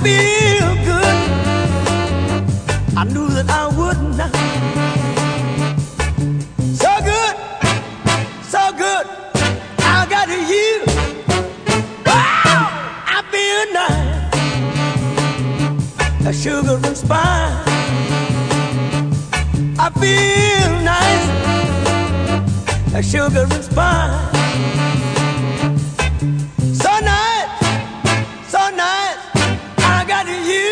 feel good. I knew that I would not. So good, so good. I got you. Wow, I feel nice. A sugar and spice. I feel nice. A sugar and spice. So nice, so nice. I got you.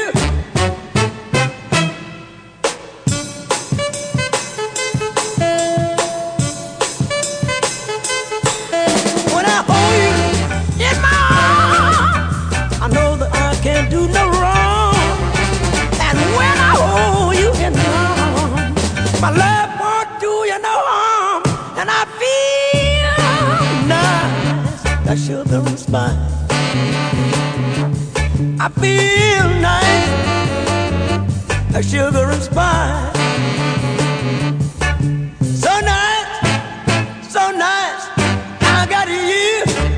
When I hold you in my arms, I know that I can't do no wrong. And when I hold you in my arms, my love won't do you no harm. And I feel nice, like sugar and spice. I feel nice, like sugar and spice. So nice, so nice. I got you.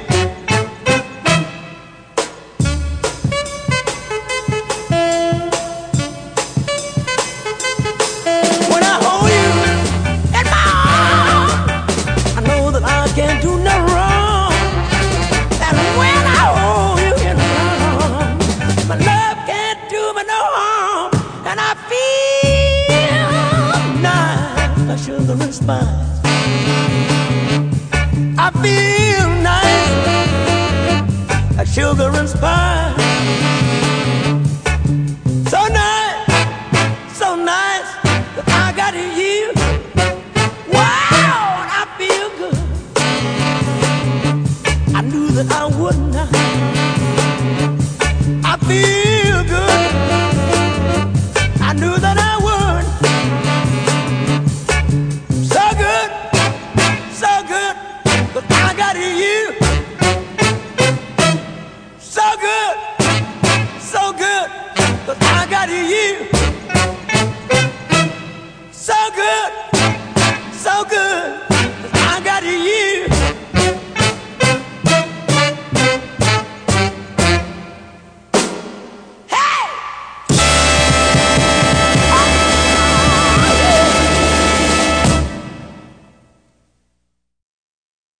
When I hold you in my arms, I know that I can't do no wrong. And when I hold you in my arms, my love can't do me no harm. And I feel nice, like sugar and spice. I feel nice, like sugar and spice. So nice, so nice, that I got you. Wow, and I feel good. I knew that I would not. I feel good. I knew that I would. So good, so good, but I got you. So good, so good, but I got you. So good, so good.